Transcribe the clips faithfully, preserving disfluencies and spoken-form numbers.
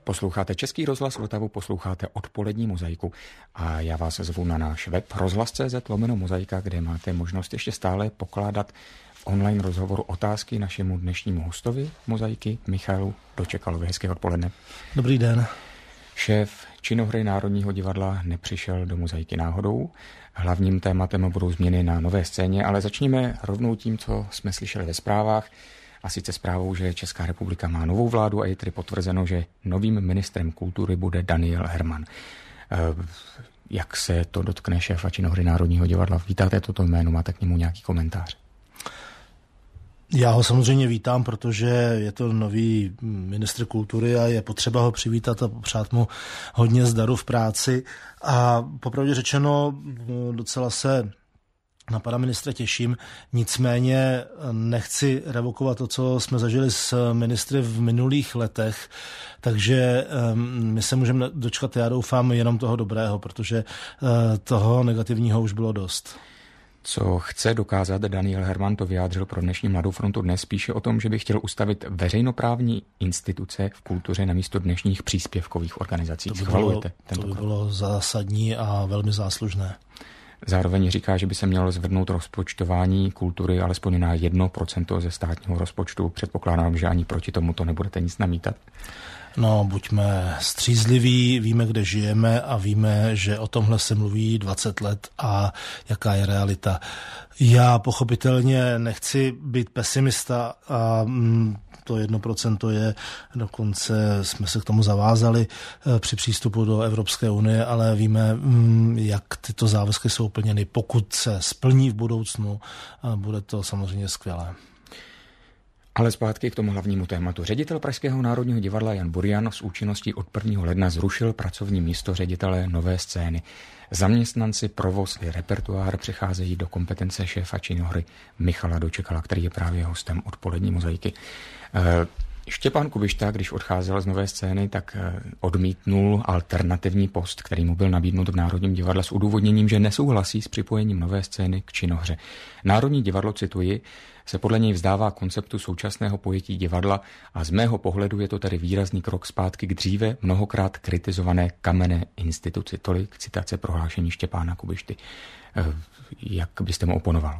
Posloucháte Český rozhlas Vltavu, posloucháte Odpolední mozaiku a já vás zvu na náš web rozhlas tečka cé zet lomeno mozaika, kde máte možnost ještě stále pokládat v online rozhovoru otázky našemu dnešnímu hostovi mozaiky Michalu Dočekalovi. Hezké odpoledne. Dobrý den. Šéf činohry Národního divadla nepřišel do mozaiky náhodou. Hlavním tématem budou změny na Nové scéně, ale začněme rovnou tím, co jsme slyšeli ve zprávách. A sice zprávou, že Česká republika má novou vládu a je tedy potvrzeno, že novým ministrem kultury bude Daniel Herman. Jak se to dotkne šéfa činohry Národního divadla? Vítáte toto jméno? Máte k němu nějaký komentář? Já ho samozřejmě vítám, protože je to nový ministr kultury a je potřeba ho přivítat a popřát mu hodně zdaru v práci. A popravdě řečeno, docela se na pana ministra těším, nicméně nechci revokovat to, co jsme zažili s ministry v minulých letech, takže my se můžeme dočkat, já doufám, jenom toho dobrého, protože toho negativního už bylo dost. Co chce dokázat Daniel Herman, to vyjádřil pro dnešní Mladou frontu dnes, píše o tom, že by chtěl ustavit veřejnoprávní instituce v kultuře namísto dnešních příspěvkových organizací. To by Schvalujete bylo, to by bylo zásadní a velmi záslužné. Zároveň říká, že by se mělo zvednout rozpočtování kultury alespoň na jedno procento ze státního rozpočtu. Předpokládám, že ani proti tomu to nebudete nic namítat. No, buďme střízliví, víme, kde žijeme a víme, že o tomhle se mluví dvacet let a jaká je realita. Já pochopitelně nechci být pesimista a to jedno procento je, dokonce jsme se k tomu zavázali při přístupu do Evropské unie, ale víme, jak tyto závazky jsou plněny. Pokud se splní v budoucnu, bude to samozřejmě skvělé. Ale zpátky k tomu hlavnímu tématu. Ředitel Pražského národního divadla Jan Burian s účinností od prvního ledna zrušil pracovní místo ředitele Nové scény. Zaměstnanci, provoz i repertoár přecházejí do kompetence šéfa činohry Michala Dočekala, který je právě hostem Odpolední mozaiky. Štěpán Kubišta, když odcházel z Nové scény, tak odmítnul alternativní post, který mu byl nabídnut v Národním divadle s udůvodněním, že nesouhlasí s připojením Nové scény k činohře. Národní divadlo, cituji, se podle něj vzdává konceptu současného pojetí divadla a z mého pohledu je to tedy výrazný krok zpátky k dříve mnohokrát kritizované kamenné instituci. Tolik citace prohlášení Štěpána Kubišty. Jak byste mu oponoval?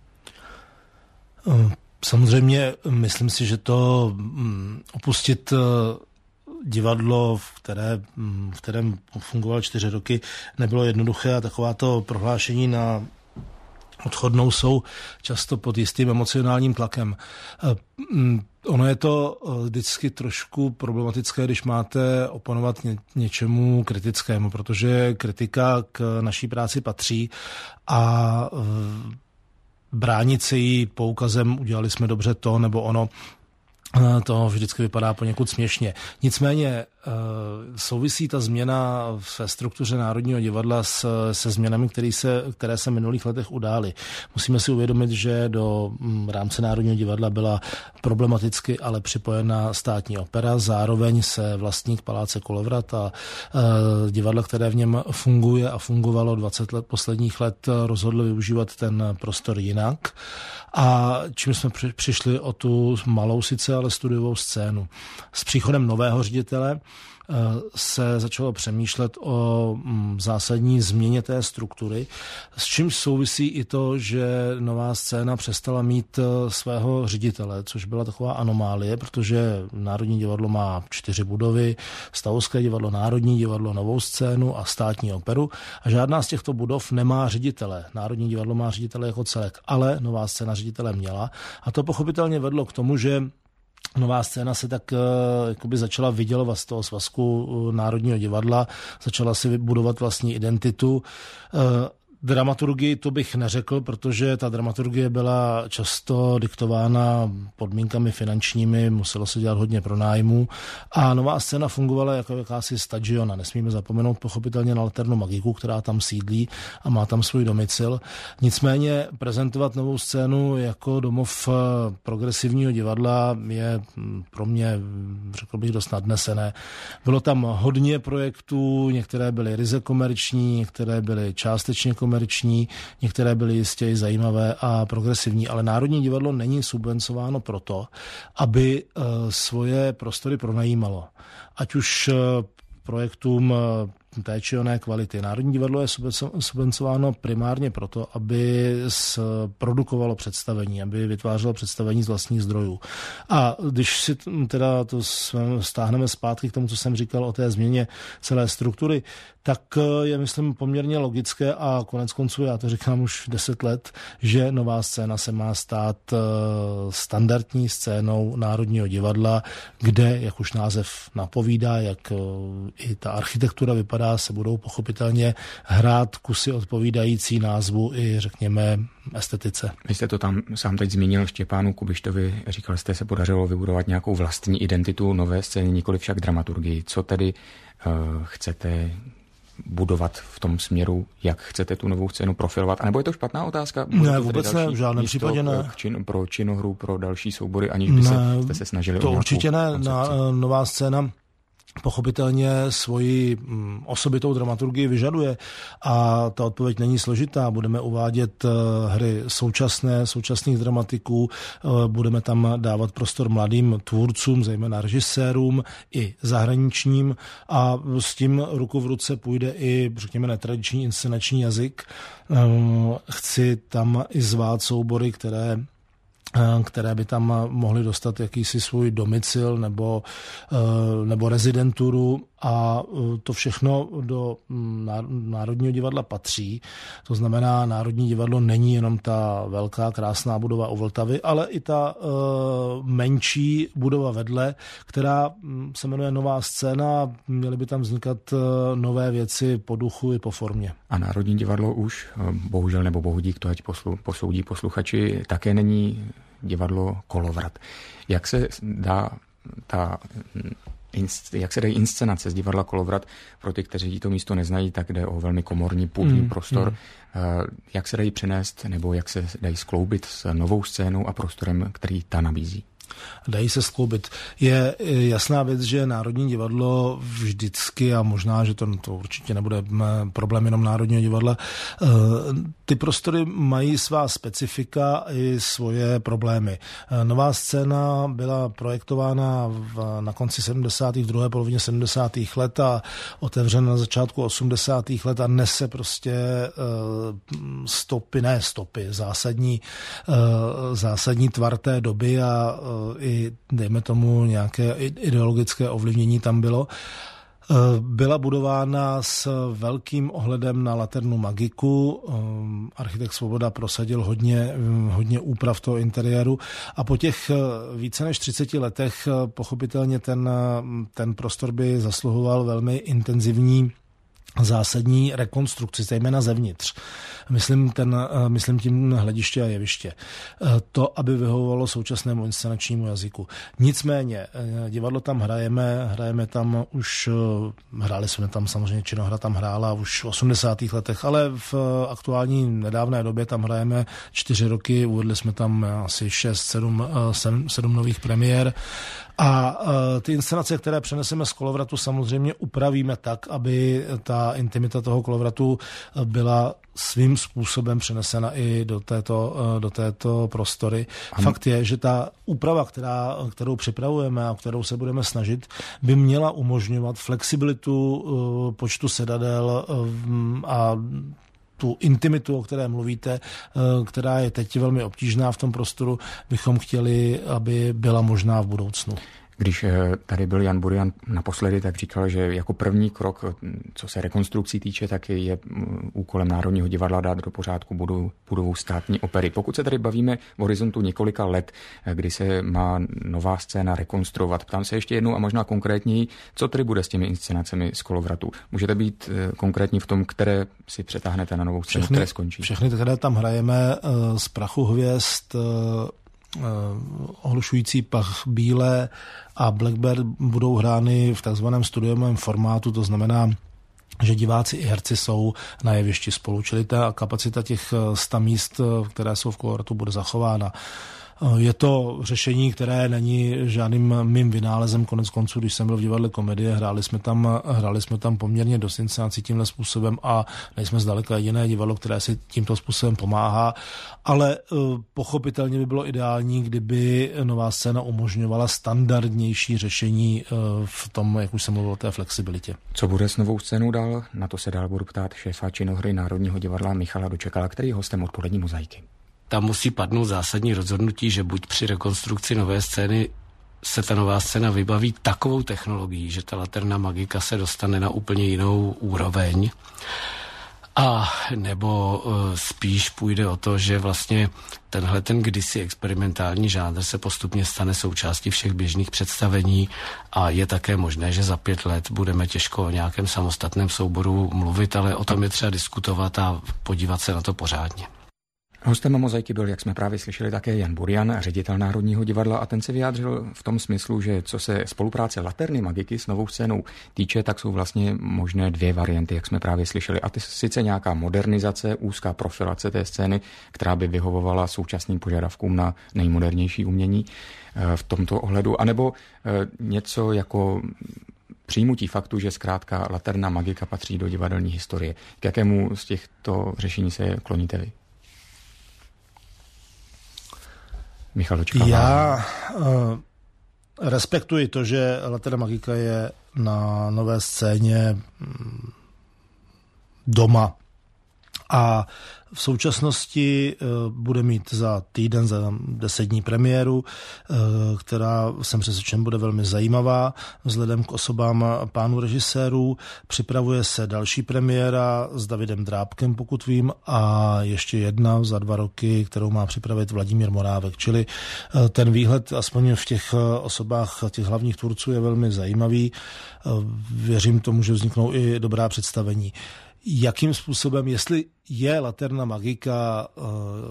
Samozřejmě myslím si, že to opustit divadlo, v, které, v kterém fungoval čtyři roky, nebylo jednoduché a takováto prohlášení na odchodnou jsou často pod jistým emocionálním tlakem. Ono je to vždycky trošku problematické, když máte oponovat ně, něčemu kritickému, protože kritika k naší práci patří a bránit se jí poukazem, udělali jsme dobře to nebo ono, to vždycky vypadá poněkud směšně. Nicméně souvisí ta změna ve struktuře Národního divadla s, se změnami, které se, které se v minulých letech udály. Musíme si uvědomit, že do rámce Národního divadla byla problematicky ale připojena státní opera, zároveň se vlastník Paláce Kolovrat a e, divadla, které v něm funguje a fungovalo dvacet let, posledních let, rozhodl využívat ten prostor jinak. A čím jsme při, přišli o tu malou sice, ale studiovou scénu. S příchodem nového ředitele se začalo přemýšlet o zásadní změně té struktury, s čím souvisí i to, že Nová scéna přestala mít svého ředitele, což byla taková anomálie, protože Národní divadlo má čtyři budovy, Stavovské divadlo, Národní divadlo, Novou scénu a Státní operu a žádná z těchto budov nemá ředitele. Národní divadlo má ředitele jako celek, ale Nová scéna ředitele měla a to pochopitelně vedlo k tomu, že Nová scéna se tak jakoby začala vydělovat z toho svazku Národního divadla, začala si budovat vlastní identitu. Dramaturgii to bych neřekl, protože ta dramaturgie byla často diktována podmínkami finančními, muselo se dělat hodně pronájmů a Nová scéna fungovala jako jakási stagiona. Nesmíme zapomenout pochopitelně na Laternu Magiku, která tam sídlí a má tam svůj domicil. Nicméně prezentovat Novou scénu jako domov progresivního divadla je pro mě, řekl bych, dost nadnesené. Bylo tam hodně projektů, některé byly ryze komerční, některé byly částečně komerční, nekomerční, některé byly jistě i zajímavé a progresivní, ale Národní divadlo není subvencováno proto, aby svoje prostory pronajímalo. Ať už projektům té či oné kvality. Národní divadlo je subvencováno primárně proto, aby produkovalo představení, aby vytvářelo představení z vlastních zdrojů. A když si teda to stáhneme zpátky k tomu, co jsem říkal o té změně celé struktury, tak je, myslím, poměrně logické a konec konců, já to říkám už deset let, že Nová scéna se má stát standardní scénou Národního divadla, kde, jak už název napovídá, jak i ta architektura vypadá, se budou pochopitelně hrát kusy odpovídající názvu i, řekněme, estetice. Vy jste to tam sám teď zmínil Štěpánu Kubištovi, říkal jste, se podařilo vybudovat nějakou vlastní identitu Nové scény, nikoli však dramaturgii. Co tedy uh, chcete budovat v tom směru, jak chcete tu novou scénu profilovat? A nebo je to špatná otázka? Bude ne, vůbec ne, v žádném případě ne. Čin, pro činohru, pro další soubory, aniž by se, ne, jste se snažili to o určitě ne. Na, Nová scéna pochopitelně svoji osobitou dramaturgii vyžaduje a ta odpověď není složitá. Budeme uvádět hry současné, současných dramatiků, budeme tam dávat prostor mladým tvůrcům, zejména režisérům i zahraničním a s tím ruku v ruce půjde i, řekněme, netradiční inscenační jazyk. Chci tam i zvát soubory, které které by tam mohly dostat jakýsi svůj domicil nebo, nebo rezidenturu a to všechno do Národního divadla patří. To znamená, Národní divadlo není jenom ta velká krásná budova u Vltavy, ale i ta menší budova vedle, která se jmenuje Nová scéna. Měly by tam vznikat nové věci po duchu i po formě. A Národní divadlo už, bohužel nebo bohudík, to ať poslu, posoudí posluchači, také není divadlo Kolovrat. Jak se dá ta jak se dají inscenace z divadla Kolovrat, pro ty, kteří to místo neznají, tak jde o velmi komorní půdní mm, prostor. Mm. Jak se dají přenést nebo jak se dají skloubit s novou scénou a prostorem, který ta nabízí? Dají se skloubit. Je jasná věc, že Národní divadlo vždycky, a možná, že to, to určitě nebude problém jenom Národního divadla, ty prostory mají svá specifika i svoje problémy. Nová scéna byla projektována v, na konci sedmdesátých, v druhé polovině sedmdesátých let a otevřena na začátku osmdesátých let a nese prostě stopy, ne stopy, zásadní, zásadní tvar té doby a i, dejme tomu, nějaké ideologické ovlivnění tam bylo. Byla budována s velkým ohledem na laternu magiku. Architekt Svoboda prosadil hodně, hodně úprav toho interiéru a po těch více než třiceti letech pochopitelně ten, ten prostor by zasluhoval velmi intenzivní zásadní rekonstrukci, zejména zevnitř. Myslím, ten, myslím tím hlediště a jeviště. To, aby vyhovovalo současnému inscenačnímu jazyku. Nicméně, divadlo tam hrajeme, hrajeme tam už, hráli jsme tam samozřejmě, činohra tam hrála už v osmdesátých letech, ale v aktuální nedávné době tam hrajeme čtyři roky, uvedli jsme tam asi šest, sedm, sedm, sedm nových premiér. A ty inscenace, které přeneseme z Kolovratu, samozřejmě upravíme tak, aby ta intimita toho Kolovratu byla svým způsobem přenesena i do této, do této prostory. Ano. Fakt je, že ta úprava, která, kterou připravujeme a kterou se budeme snažit, by měla umožňovat flexibilitu počtu sedadel a tu intimitu, o které mluvíte, která je teď velmi obtížná v tom prostoru, bychom chtěli, aby byla možná v budoucnu. Když tady byl Jan Burian naposledy, tak říkal, že jako první krok, co se rekonstrukcí týče, tak je úkolem Národního divadla dát do pořádku budovu, budovu státní opery. Pokud se tady bavíme v horizontu několika let, kdy se má Nová scéna rekonstruovat, ptám se ještě jednou a možná konkrétněji, co tedy bude s těmi inscenacemi z Kolovratu? Můžete být konkrétní v tom, které si přetáhnete na Novou scénu, všechny, které skončí? Všechny, které tam hrajeme z Prachu hvězd, ohlušující pach bílé a Blackbird budou hrány v takzvaném studiovém formátu, to znamená, že diváci i herci jsou na jevišti spolu, čili ta kapacita těch sta míst, které jsou v Kolovratu, bude zachována. Je to řešení, které není žádným mým vynálezem. Konec konců, když jsem byl v divadle Komedie, hráli jsme tam, hráli jsme tam poměrně dost inscenací tímhle způsobem a nejsme zdaleka jediné divadlo, které si tímto způsobem pomáhá. Ale pochopitelně by bylo ideální, kdyby Nová scéna umožňovala standardnější řešení v tom, jak už jsem mluvil, o té flexibilitě. Co bude s Novou scénou dál? Na to se dál budu ptát šéfa činohry Národního divadla Michala Dočekala, který je hostem odpolední mozaiky. Tam musí padnout zásadní rozhodnutí, že buď při rekonstrukci Nové scény se ta Nová scéna vybaví takovou technologií, že ta Laterna Magika se dostane na úplně jinou úroveň, a nebo uh, spíš půjde o to, že vlastně tenhle ten kdysi experimentální žánr se postupně stane součástí všech běžných představení a je také možné, že za pět let budeme těžko o nějakém samostatném souboru mluvit, ale o tom je třeba diskutovat a podívat se na to pořádně. Hostem mozaiky byl, jak jsme právě slyšeli, také Jan Burian, ředitel Národního divadla, a ten se vyjádřil v tom smyslu, že co se spolupráce Laterny Magiky s Novou scénou týče, tak jsou vlastně možné dvě varianty, jak jsme právě slyšeli. A ty sice nějaká modernizace, úzká profilace té scény, která by vyhovovala současným požadavkům na nejmodernější umění v tomto ohledu, anebo něco jako přijmutí faktu, že zkrátka Laterna Magika patří do divadelní historie. K jakému z těchto řešení se kloníte vy? Michal Dočekal. Já uh, respektuji to, že Laterna Magika je na Nové scéně doma a v současnosti uh, bude mít za týden, za deset dní premiéru, uh, která jsem přesvědčen bude velmi zajímavá vzhledem k osobám pánů režisérů. Připravuje se další premiéra s Davidem Drábkem, pokud vím, a ještě jedna za dva roky, kterou má připravit Vladimír Morávek. Čili uh, ten výhled, aspoň v těch uh, osobách těch hlavních tvůrců, je velmi zajímavý. Uh, věřím tomu, že vzniknou i dobrá představení. Jakým způsobem, jestli je Laterna Magika uh,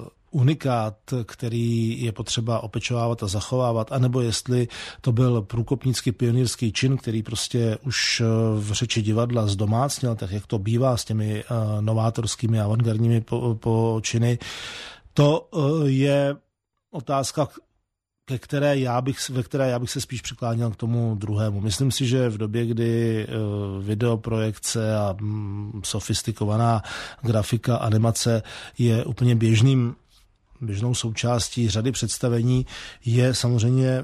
unikát, který je potřeba opečovávat a zachovávat, anebo jestli to byl průkopnický pionýrský čin, který prostě už v řeči divadla zdomácněl, tak jak to bývá s těmi uh, novátorskými avantgardními po, počiny, to uh, je otázka, ke které já bych, ve které já bych se spíš přikláněl k tomu druhému. Myslím si, že v době, kdy videoprojekce a sofistikovaná grafika, animace je úplně běžným, běžnou součástí řady představení, je samozřejmě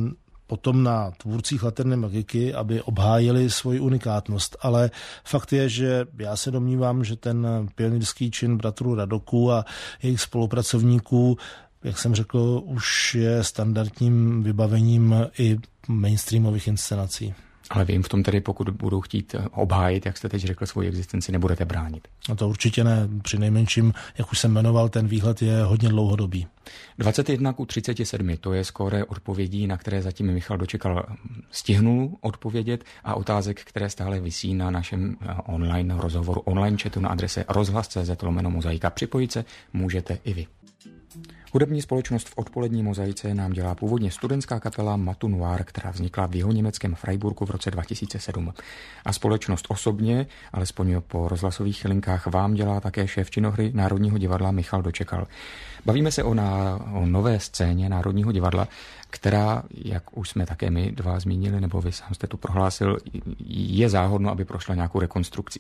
potom na tvůrcích Laterny Magiky, aby obhájili svoji unikátnost. Ale fakt je, že já se domnívám, že ten pionýrský čin bratrů Radoků a jejich spolupracovníků, jak jsem řekl, už je standardním vybavením i mainstreamových inscenací. Ale vy jim v tom tedy, pokud budou chtít obhájit, jak jste teď řekl, svoji existenci, nebudete bránit? No to určitě ne. Při nejmenším, jak už jsem jmenoval, ten výhled je hodně dlouhodobý. dvacet jedna ku třiceti sedmi, to je skóre odpovědí, na které zatím Michal Dočekal stihnul odpovědět, a otázek, které stále visí na našem online rozhovoru, online chatu na adrese rozhlas tečka cz lomeno mozaika. Připojit se můžete i vy. Hudební společnost v odpolední mozaice nám dělá původně studentská kapela Matu Noir, která vznikla v jihoněmeckém Freiburgu v roce dva tisíce sedm. A společnost osobně, alespoň po rozhlasových linkách, vám dělá také šéf činohry Národního divadla Michal Dočekal. Bavíme se o, na, o nové scéně Národního divadla, která, jak už jsme také my dva zmínili, nebo vy sám jste tu prohlásil, je záhodno, aby prošla nějakou rekonstrukcí.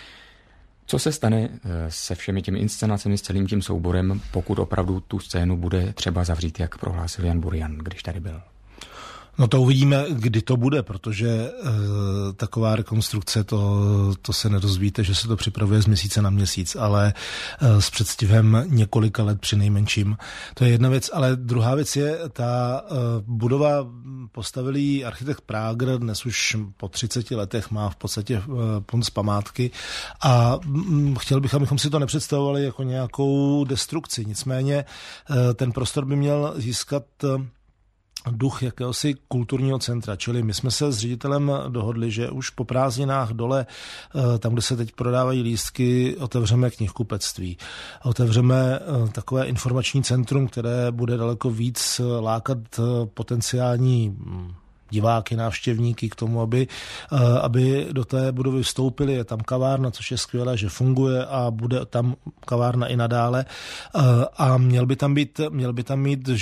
Co se stane se všemi těmi inscenacemi, s celým tím souborem, pokud opravdu tu scénu bude třeba zavřít, jak prohlásil Jan Burian, když tady byl? No to uvidíme, kdy to bude, protože e, taková rekonstrukce, to, to se nedozvíte, že se to připravuje z měsíce na měsíc, ale e, s předstihem několika let při nejmenším. To je jedna věc, ale druhá věc je, ta e, budova postavil architekt Prager, dnes už po třiceti letech má v podstatě e, punc památky a m, chtěl bych, abychom si to nepředstavovali jako nějakou destrukci. Nicméně e, ten prostor by měl získat duch jakéhosi kulturního centra, čili my jsme se s ředitelem dohodli, že už po prázdninách dole, tam, kde se teď prodávají lístky, otevřeme knihkupectví. Otevřeme takové informační centrum, které bude daleko víc lákat potenciální diváky, návštěvníky k tomu, aby, aby do té budovy vstoupili. Je tam kavárna, což je skvělé, že funguje a bude tam kavárna i nadále. A měl by tam být, měl by tam mít život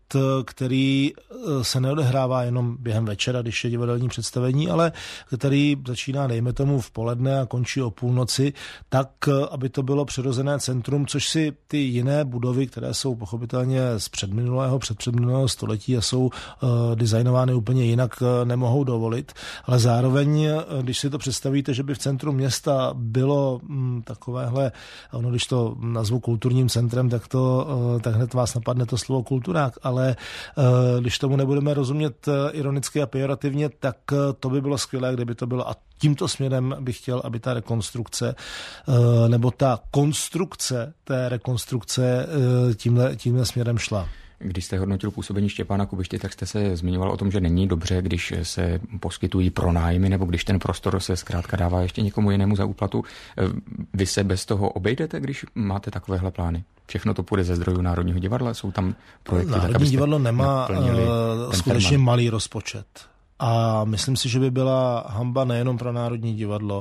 který se neodehrává jenom během večera, když je divadelní představení, ale který začíná, dejme tomu, v poledne a končí o půlnoci, tak, aby to bylo přirozené centrum, což si ty jiné budovy, které jsou pochopitelně z předminulého, předpředminulého století a jsou uh, designovány úplně jinak, uh, nemohou dovolit. Ale zároveň, když si to představíte, že by v centru města bylo um, takovéhle, ono, když to nazvu kulturním centrem, tak to, uh, tak hned vás napadne to slovo kulturák, ale uh, když tomu nebudeme rozumět uh, ironicky a pejorativně, tak uh, to by bylo skvělé, kdyby to bylo. A tímto směrem bych chtěl, aby ta rekonstrukce uh, nebo ta konstrukce té rekonstrukce uh, tímhle, tímhle směrem šla. Když jste hodnotil působení Štěpána Kubišty, tak jste se zmiňoval o tom, že není dobře, když se poskytují pronájmy, nebo když ten prostor se zkrátka dává ještě někomu jinému za úplatu. Vy se bez toho obejdete, když máte takovéhle plány? Všechno to půjde ze zdrojů Národního divadla? Jsou tam projekty? Národní tak, divadlo nemá skutečně termán. malý rozpočet. A myslím si, že by byla hanba nejenom pro Národní divadlo,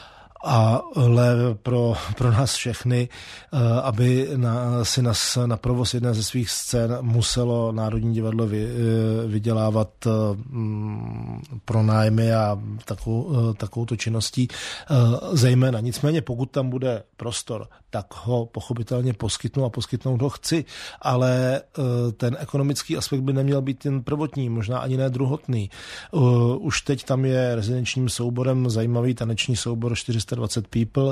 ale pro, pro nás všechny, aby na, si nás na provoz jedné ze svých scén muselo Národní divadlo vy, vydělávat pronájmy a takovou, takovouto činností zejména. Nicméně pokud tam bude prostor, tak ho pochopitelně poskytnu a poskytnout ho chci, ale ten ekonomický aspekt by neměl být ten prvotní, možná ani ne druhotný. Už teď tam je rezidenčním souborem zajímavý taneční soubor čtyři sta dvacet People.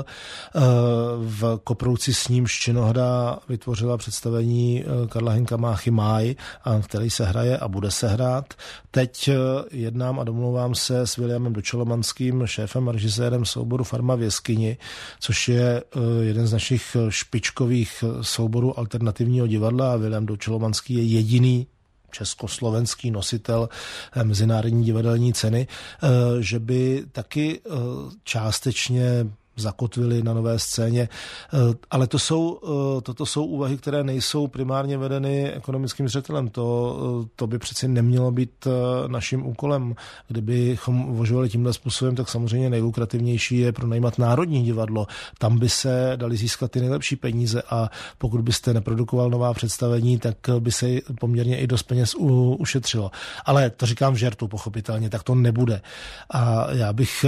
V koprouci s ním Činohra vytvořila představení Karla Hynka Máchy Máj, který se hraje a bude se hrát. Teď jednám a domlouvám se s Williamem Dočolomanským, šéfem a režisérem souboru Farma v jeskyni, což je jeden z našich špičkových souborů alternativního divadla a William Dočolomanský je jediný československý nositel mezinárodní divadelní ceny, že by taky částečně zakotvili na Nové scéně. Ale to jsou, toto jsou úvahy, které nejsou primárně vedeny ekonomickým zřetelem. To, to by přeci nemělo být naším úkolem. Kdybychom uvažovali tímhle způsobem, tak samozřejmě nejlukrativnější je pronajímat Národní divadlo. Tam by se dali získat ty nejlepší peníze a pokud byste neprodukoval nová představení, tak by se poměrně i dost peněz u, ušetřilo. Ale to říkám v žertu, pochopitelně, tak to nebude. A já bych,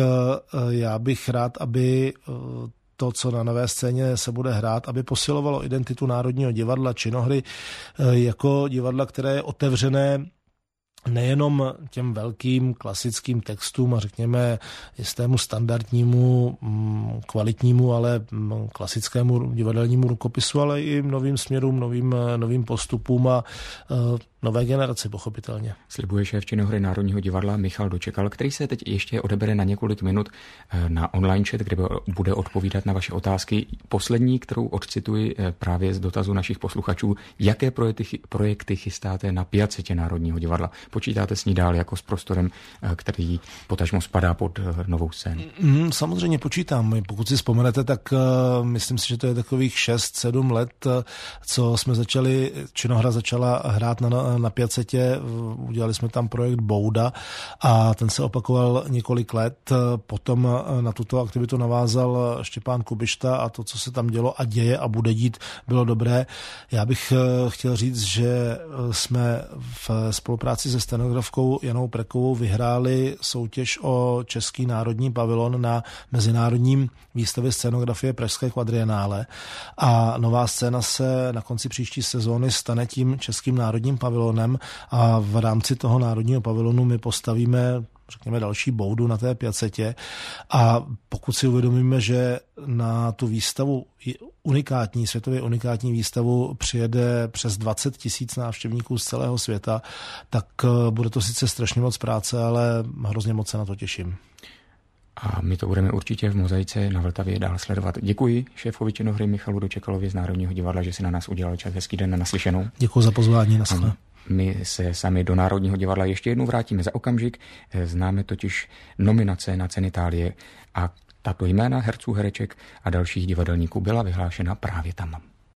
já bych rád, aby to, co na Nové scéně se bude hrát, aby posilovalo identitu Národního divadla Činohry jako divadla, které je otevřené nejenom těm velkým klasickým textům a řekněme jistému standardnímu, kvalitnímu, ale klasickému divadelnímu rukopisu, ale i novým směrům, novým, novým postupům a nové generaci, pochopitelně. Slibuje šéf Činohry Národního divadla Michal Dočekal, který se teď ještě odebere na několik minut na online chat, kde bude odpovídat na vaše otázky. Poslední, kterou odcituji právě z dotazu našich posluchačů, jaké projekty, projekty chystáte na Piacetě Národního divadla? Počítáte s ní dál jako s prostorem, který potažmo spadá pod Novou scénu? Samozřejmě počítám. Pokud si vzpomenete, tak myslím si, že to je takových šest sedm let, co jsme začali, Činohra začala hrát na na Piacetě, udělali jsme tam projekt Bouda a ten se opakoval několik let. Potom na tuto aktivitu navázal Štěpán Kubišta a to, co se tam dělo a děje a bude dít, bylo dobré. Já bych chtěl říct, že jsme v spolupráci se scenografkou Janou Prekovou vyhráli soutěž o Český národní pavilon na mezinárodním výstavě scenografie Pražské kvadrienále a Nová scéna se na konci příští sezóny stane tím Českým národním pavilonem a v rámci toho národního pavilonu my postavíme, řekněme, další boudu na té Piacetě a pokud si uvědomíme, že na tu výstavu unikátní, světově unikátní výstavu přijede přes dvacet tisíc návštěvníků z celého světa, tak bude to sice strašně moc práce, ale hrozně moc se na to těším. A my to budeme určitě v Mozaice na Vltavě dál sledovat. Děkuji šéfovi Činohry Michalu Dočekalovi z Národního divadla, že si na nás udělal čas. Hezký den, na naslyšenou. Děkuji za pozvání, naschle. My se sami do Národního divadla ještě jednou vrátíme za okamžik. Známe totiž nominace na ceny Thálie a tato jména herců, hereček a dalších divadelníků byla vyhlášena právě tam.